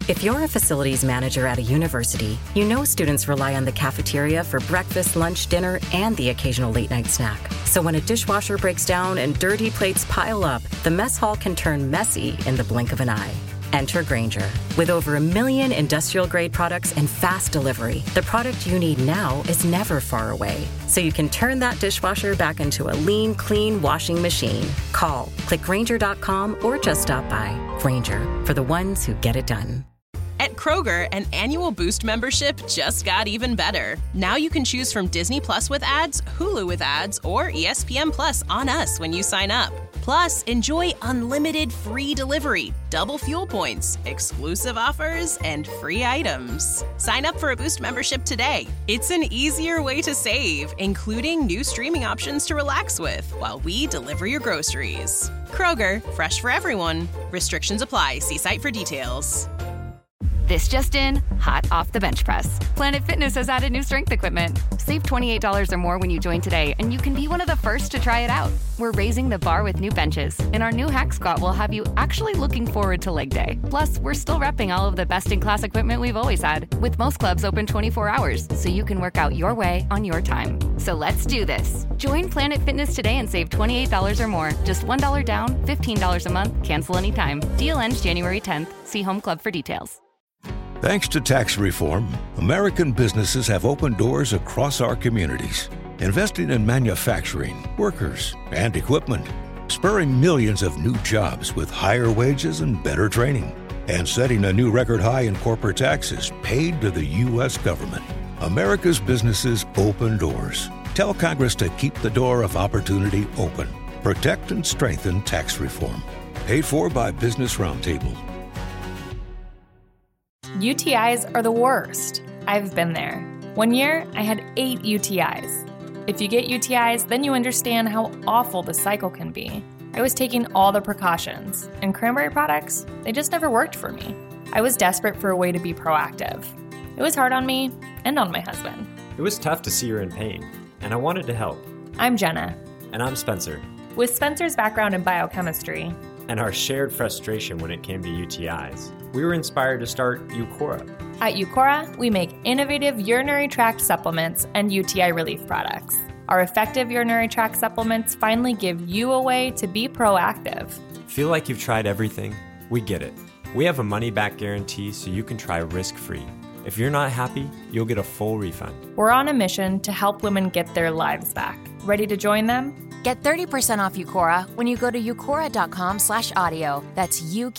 If you're a facilities manager at a university, you know students rely on the cafeteria for breakfast, lunch, dinner, and the occasional late-night snack. So when a dishwasher breaks down and dirty plates pile up, the mess hall can turn messy in the blink of an eye. Enter Grainger. With over 1 million industrial-grade products and fast delivery, the product you need now is never far away. So you can turn that dishwasher back into a lean, clean washing machine. Call, click Grainger.com, or just stop by. Grainger, for the ones who get it done. At Kroger, an annual Boost membership just got even better. Now you can choose from Disney Plus with ads, Hulu with ads, or ESPN Plus on us when you sign up. Plus, enjoy unlimited free delivery, double fuel points, exclusive offers, and free items. Sign up for a Boost membership today. It's an easier way to save, including new streaming options to relax with while we deliver your groceries. Kroger, fresh for everyone. Restrictions apply. See site for details. This just in, hot off the bench press. Planet Fitness has added new strength equipment. Save $28 or more when you join today, and you can be one of the first to try it out. We're raising the bar with new benches, and our new hack squat will have you actually looking forward to leg day. Plus, we're still repping all of the best-in-class equipment we've always had, with most clubs open 24 hours, so you can work out your way on your time. So let's do this. Join Planet Fitness today and save $28 or more. Just $1 down, $15 a month, cancel anytime. Deal ends January 10th. See Home Club for details. Thanks to tax reform, American businesses have opened doors across our communities, investing in manufacturing, workers, and equipment, spurring millions of new jobs with higher wages and better training, and setting a new record high in corporate taxes paid to the U.S. government. America's businesses open doors. Tell Congress to keep the door of opportunity open. Protect and strengthen tax reform. Paid for by Business Roundtable. UTIs are the worst. I've been there. One year, I had 8 UTIs. If you get UTIs, then you understand how awful the cycle can be. I was taking all the precautions, and cranberry products, they just never worked for me. I was desperate for a way to be proactive. It was hard on me and on my husband. It was tough to see her in pain, and I wanted to help. I'm Jenna. And I'm Spencer. With Spencer's background in biochemistry and our shared frustration when it came to UTIs, we were inspired to start Eucora. At Eucora, we make innovative urinary tract supplements and UTI relief products. Our effective urinary tract supplements finally give you a way to be proactive. Feel like you've tried everything? We get it. We have a money-back guarantee so you can try risk-free. If you're not happy, you'll get a full refund. We're on a mission to help women get their lives back. Ready to join them? Get 30% off Eucora when you go to eucora.com/audio. That's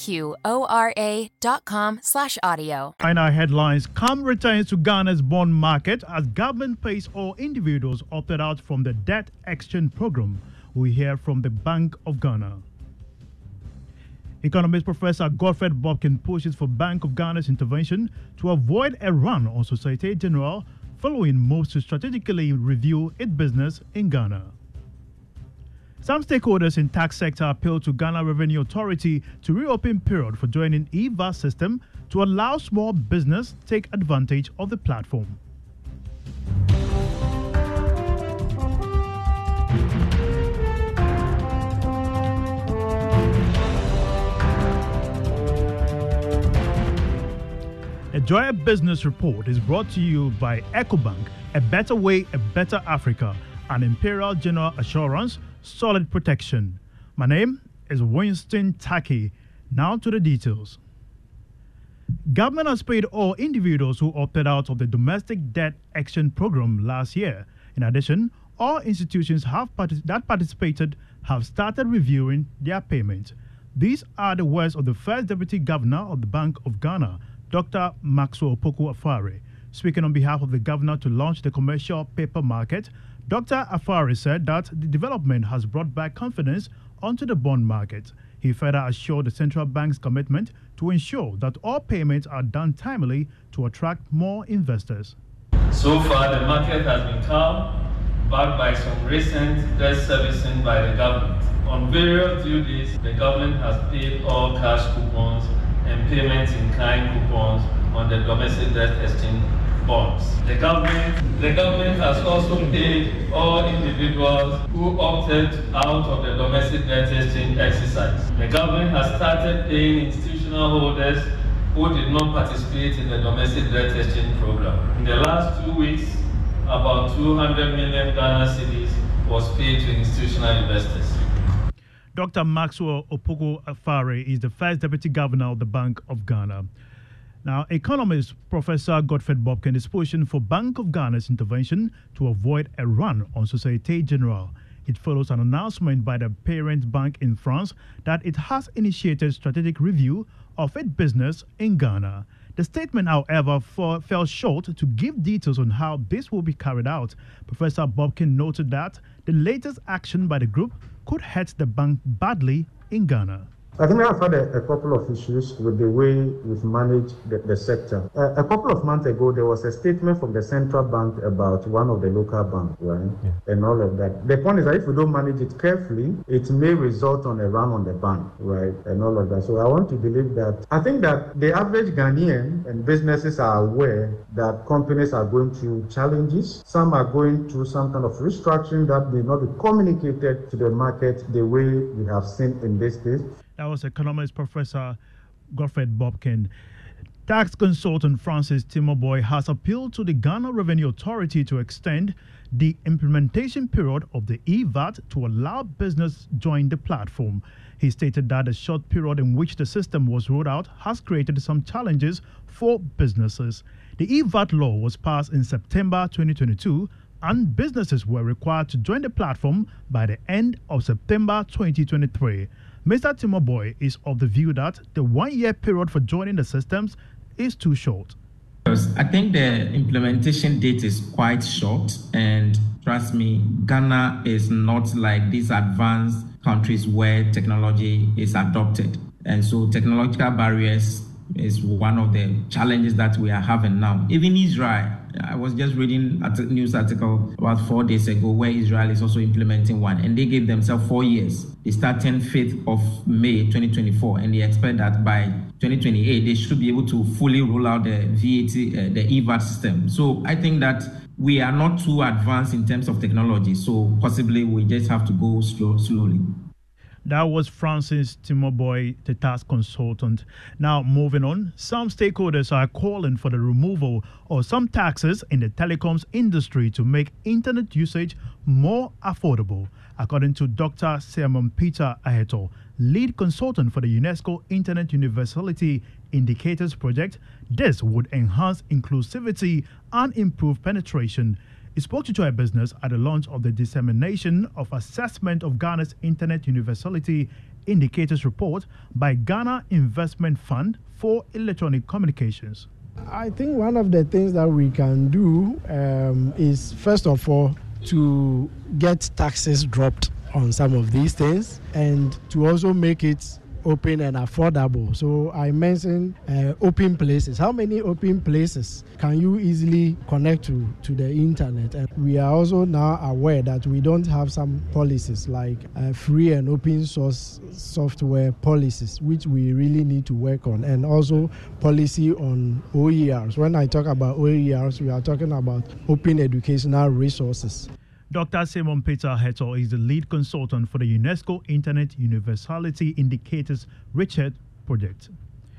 UQORA.com/audio. In our headlines, calm returns to Ghana's bond market as government pays all individuals opted out from the debt exchange program. We hear from the Bank of Ghana. Economist Professor Godfred Bobkin pushes for Bank of Ghana's intervention to avoid a run on Societe Generale following moves to strategically review its business in Ghana. Some stakeholders in tax sector appeal to Ghana Revenue Authority to reopen period for joining e-VAT system to allow small business take advantage of the platform. A Joy Business Report is brought to you by EcoBank, a better way, a better Africa, and Imperial General Assurance, solid protection. My name is Winston Taki. Now to the details. Government has paid all individuals who opted out of the domestic debt exchange program last year. In addition, all institutions that participated have started reviewing their payment. These are the words of the first Deputy Governor of the Bank of Ghana, Dr. Maxwell Opoku Afare. Speaking on behalf of the governor to launch the commercial paper market, Dr. Afare said that the development has brought back confidence onto the bond market. He further assured the central bank's commitment to ensure that all payments are done timely to attract more investors. So far, the market has been calm, backed by some recent debt servicing by the government. On various due dates, the government has paid all cash coupons and payments in kind coupons on the domestic debt exchange bonds. The government has also paid all individuals who opted out of the domestic debt exchange exercise. The government has started paying institutional holders who did not participate in the domestic debt exchange program. In the last 2 weeks, about 200 million Ghana cedis was paid to institutional investors. Dr. Maxwell Opoku-Afare is the first deputy governor of the Bank of Ghana. Now, economist Professor Godfred Bobkin is pushing for Bank of Ghana's intervention to avoid a run on Société Générale. It follows an announcement by the parent bank in France that it has initiated strategic review of its business in Ghana. The statement, however, fell short to give details on how this will be carried out. Professor Bobkin noted that the latest action by the group could hurt the bank badly in Ghana. I think I've had a couple of issues with the way we've managed the sector. A couple of months ago, there was a statement from the central bank about one of the local banks, right? Yeah. And all of that. The point is that if we don't manage it carefully, it may result on a run on the bank, right? And all of that. So I want to believe that. I think that the average Ghanaian and businesses are aware that companies are going through challenges. Some are going through some kind of restructuring that may not be communicated to the market the way we have seen in this case. That was economist Professor Godfred Bobkin. Tax consultant Francis Timoboy has appealed to the Ghana Revenue Authority to extend the implementation period of the EVAT to allow business join the platform. He stated that the short period in which the system was rolled out has created some challenges for businesses. The EVAT law was passed in September 2022 and businesses were required to join the platform by the end of September 2023. Mr. Timoboy is of the view that the 1 year period for joining the systems is too short. I think the implementation date is quite short, and trust me, Ghana is not like these advanced countries where technology is adopted. And so technological barriers is one of the challenges that we are having now. Even Israel, I was just reading a news article about 4 days ago where Israel is also implementing one, and they gave themselves 4 years. They start 5th of May 2024, and they expect that by 2028 they should be able to fully roll out the VAT, the EVAT system. So I think that we are not too advanced in terms of technology, so possibly we just have to go slowly. That was Francis Timoboy, the tax consultant. Now, moving on, some stakeholders are calling for the removal of some taxes in the telecoms industry to make internet usage more affordable. According to Dr. Simon Peter Aheto, lead consultant for the UNESCO Internet Universality Indicators Project, this would enhance inclusivity and improve penetration. He spoke to Joy Business at the launch of the dissemination of assessment of Ghana's Internet Universality Indicators report by Ghana Investment Fund for Electronic Communications. I think one of the things that we can do is, first of all, to get taxes dropped on some of these things and to also make it open and affordable. So I mentioned open places. How many open places can you easily connect to the internet? And we are also now aware that we don't have some policies like free and open source software policies, which we really need to work on, and also policy on OERs. When I talk about OERs, we are talking about open educational resources. Dr. Simon Peter Aheto is the lead consultant for the UNESCO Internet Universality Indicators Research Project.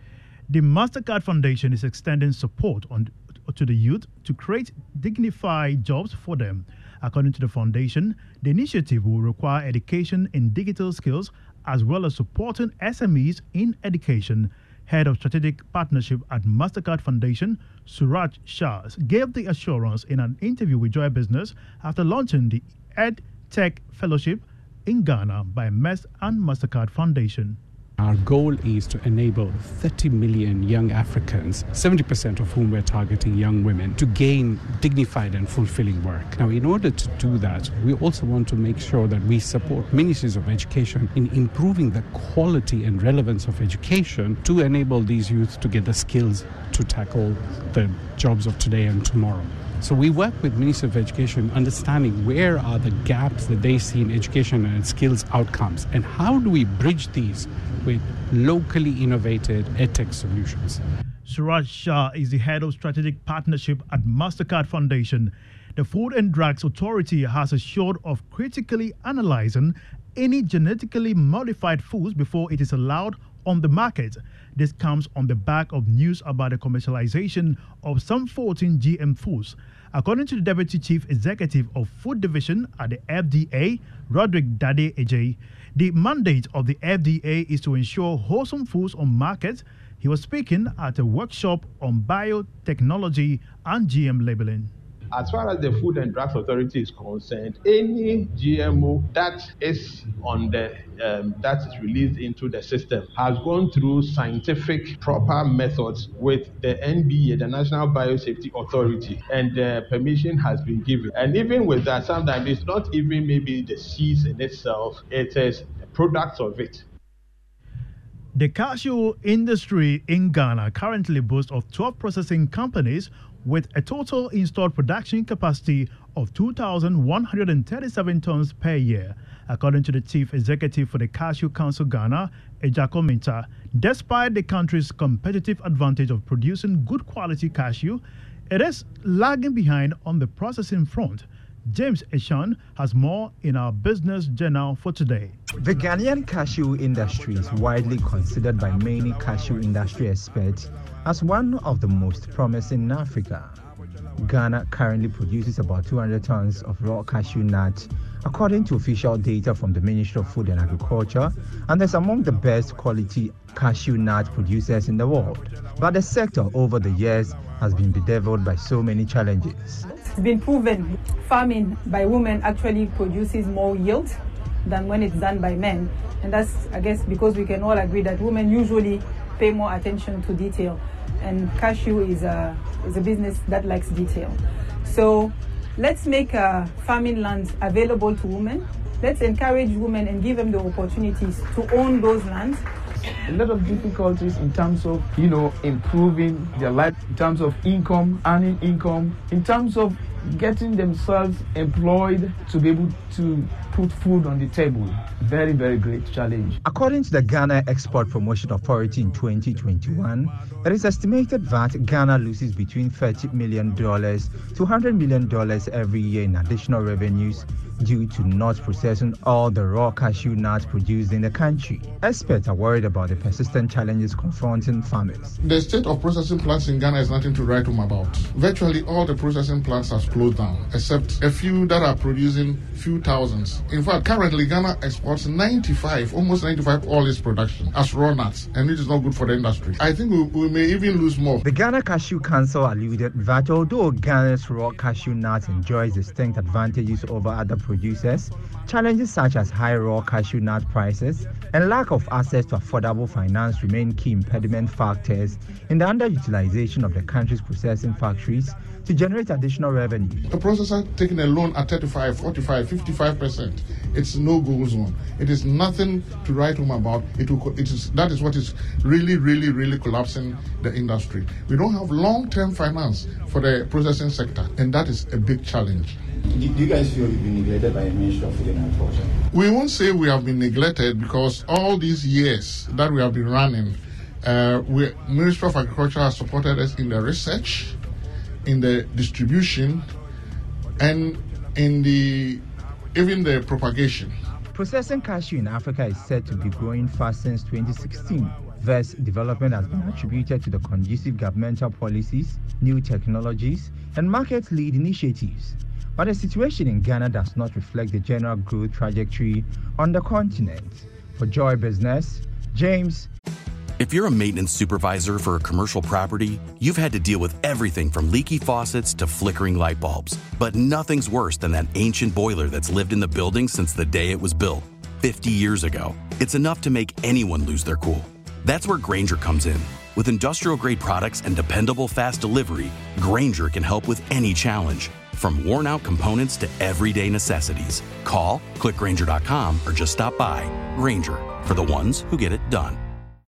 The MasterCard Foundation is extending support to the youth to create dignified jobs for them. According to the foundation, the initiative will require education in digital skills as well as supporting SMEs in education. Head of Strategic Partnership at MasterCard Foundation, Suraj Shah, gave the assurance in an interview with Joy Business after launching the EdTech Fellowship in Ghana by MES and MasterCard Foundation. Our goal is to enable 30 million young Africans, 70% of whom we're targeting young women, to gain dignified and fulfilling work. Now, in order to do that, we also want to make sure that we support ministries of education in improving the quality and relevance of education to enable these youth to get the skills to tackle the jobs of today and tomorrow. So we work with Ministry of Education understanding where are the gaps that they see in education and skills outcomes, and how do we bridge these with locally innovated edtech solutions. Suraj Shah is the head of strategic partnership at MasterCard Foundation. The Food and Drugs Authority has assured of critically analyzing any genetically modified foods before it is allowed on the market. This comes on the back of news about the commercialization of some 14 GM foods. According to the Deputy Chief Executive of Food Division at the FDA, Roderick Dade Ejay, the mandate of the FDA is to ensure wholesome foods on market. He was speaking at a workshop on biotechnology and GM labeling. As far as the Food and Drugs Authority is concerned, any GMO that is on the that is released into the system has gone through scientific proper methods with the NBA, the National Biosafety Authority, and the permission has been given. And even with that, sometimes it's not even maybe the seeds in itself; it is a product of it. The cashew industry in Ghana currently boasts of 12 processing companies with a total installed production capacity of 2,137 tons per year. According to the Chief Executive for the Cashew Council Ghana, Ejako Minta, despite the country's competitive advantage of producing good quality cashew, it is lagging behind on the processing front. James Eshan has more in our business journal for today. The Ghanaian cashew industry is widely considered by many cashew industry experts as one of the most promising in Africa. Ghana currently produces about 200 tons of raw cashew nuts, according to official data from the Ministry of Food and Agriculture, and is among the best quality cashew nut producers in the world. But the sector over the years has been bedeviled by so many challenges. It's been proven farming by women actually produces more yield than when it's done by men. And that's, I guess, because we can all agree that women usually pay more attention to detail. And cashew is a business that likes detail. So let's make farming lands available to women. Let's encourage women and give them the opportunities to own those lands. A lot of difficulties in terms of, improving their life, in terms of income, earning income, in terms of getting themselves employed to be able to put food on the table. Very, very great challenge. According to the Ghana Export Promotion Authority in 2021, it is estimated that Ghana loses between $30 million to $100 million every year in additional revenues due to not processing all the raw cashew nuts produced in the country. Experts are worried about the persistent challenges confronting farmers. The state of processing plants in Ghana is nothing to write home about. Virtually all the processing plants have closed down, except a few that are producing few thousands. In fact, currently Ghana exports almost 95 all its production as raw nuts, and it is not good for the industry. I think we may even lose more. The Ghana Cashew Council alluded that although Ghana's raw cashew nuts enjoys distinct advantages over other producers, challenges such as high raw cashew nut prices and lack of access to affordable finance remain key impediment factors in the underutilization of the country's processing factories to generate additional revenue. A processor taking a loan at 35, 45, 55%, it's no-go zone. It is nothing to write home about. That is what is really collapsing the industry. We don't have long-term finance for the processing sector, and that is a big challenge. Do you guys feel you've been neglected by the Ministry of Food and Agriculture? We won't say we have been neglected because all these years that we have been running, Ministry of Agriculture has supported us in the research, in the distribution, and in even the propagation. Processing cashew in Africa is said to be growing fast since 2016. This development has been attributed to the conducive governmental policies, new technologies, and market-lead initiatives. But the situation in Ghana does not reflect the general growth trajectory on the continent. For Joy Business, James. If you're a maintenance supervisor for a commercial property, you've had to deal with everything from leaky faucets to flickering light bulbs. But nothing's worse than that ancient boiler that's lived in the building since the day it was built, 50 years ago. It's enough to make anyone lose their cool. That's where Grainger comes in. With industrial-grade products and dependable fast delivery, Grainger can help with any challenge, from worn-out components to everyday necessities. Call, click Grainger.com, or just stop by. Grainger, for the ones who get it done.